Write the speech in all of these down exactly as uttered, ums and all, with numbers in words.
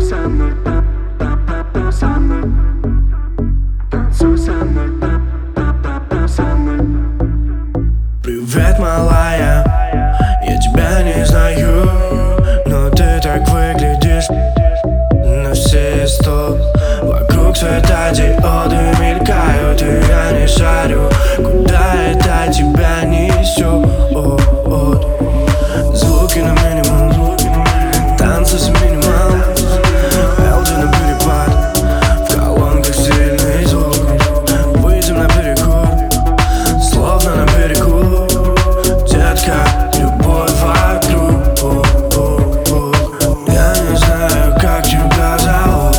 со мной, танцуй со мной, танцуй со мной, танцуй со мной. Привет, малая, я тебя не знаю, но ты так выглядишь на все сто. Вокруг светодиоды мелькают, и я не шарю, куда это тебя несет. Звуки на минимум, танцы с минимал, элджи на перепад, в колонках сильный звук. Выйдем на перекур, словно на берегу, детка, любовь вокруг. Я не знаю, как тебя зовут,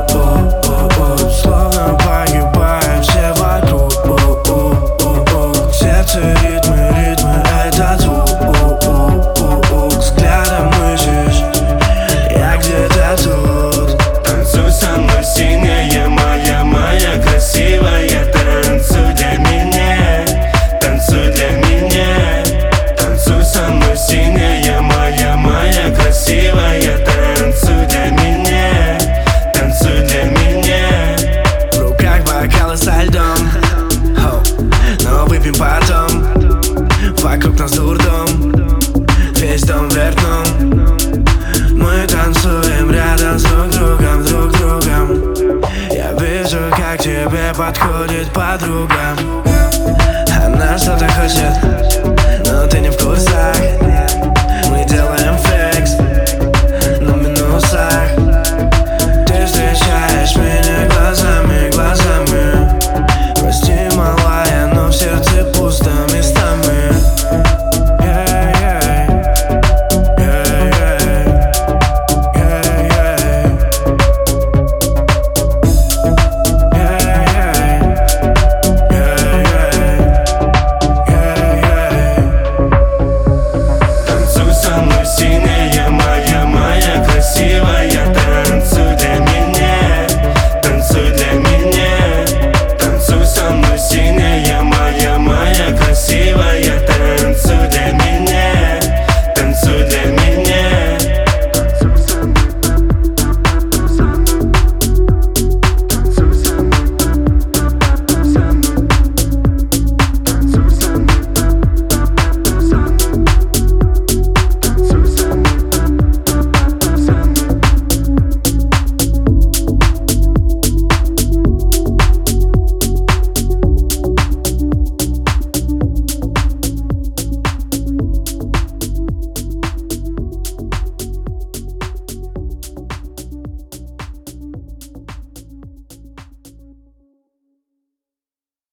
словно погибают все вокруг. Сердце, ритмы, ритмы, этот звук. Взглядом мыслишь, я где-то тут. Танцуй со мной, синяя моя, моя красивая. Танцуй для меня, танцуй для меня. Танцуй со мной, синяя моя, моя красивая. Танцуй для меня, танцуй для меня. В руках бокалы со льдом, но выпьем потом. Вокруг нас дурдом, весь дом вверх дном. Мы танцуем рядом с друг другом, друг другом. Я вижу, как тебе подходит подруга. Она что-то хочет, но ты не в курсах.